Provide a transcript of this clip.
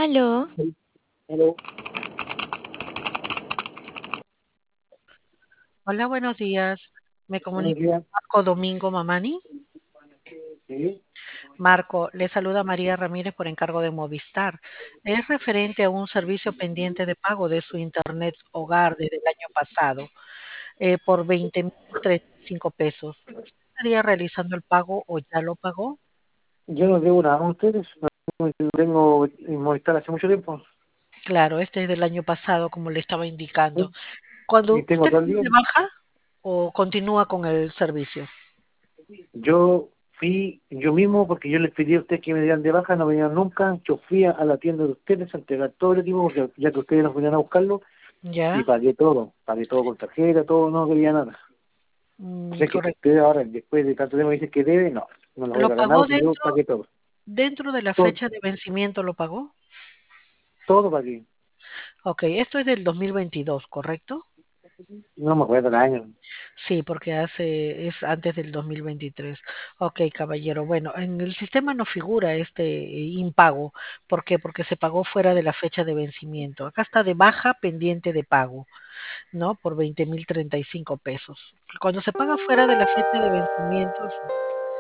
Aló, Sí. Hello. Hola, buenos días. Me Buenos comunico días. con Marco Domingo Mamani. Sí. Marco, le saluda María Ramírez por encargo de Movistar. Es referente a un servicio pendiente de pago de su Internet hogar desde el año pasado por 20.035 pesos. ¿Usted estaría realizando el pago o ya lo pagó? Yo no debo nada a ustedes. No tengo en Movistar hace mucho tiempo. Claro, este es del año pasado, como le estaba indicando. Sí. Y ¿Cuando tengo usted todo el fue día. de baja o continúa con el servicio? Yo fui yo mismo porque yo les pedí a ustedes que me dieran de baja, no venían nunca. Yo fui a la tienda de ustedes a entregar todo el equipo porque ya que ustedes no venían a buscarlo y ¿Ya? pagué todo. Pagué todo con tarjeta, todo, no quería nada. O sea que si Correcto. ustedes ahora, después de tanto tiempo, me dicen que debe, no, no lo voy a ¿Lo pagar nada pagó porque yo pagué todo. dentro de la Todo, fecha de vencimiento lo pagó? todo pagué. Ok, esto es del 2022, ¿correcto? No me acuerdo el año. Sí, porque es antes del 2023. Ok, caballero. Bueno, en el sistema no figura este impago. ¿Por qué? Porque se pagó fuera de la fecha de vencimiento. Acá está de baja pendiente de pago, ¿no? Por 20.035 pesos. Cuando se paga fuera de la fecha de vencimiento,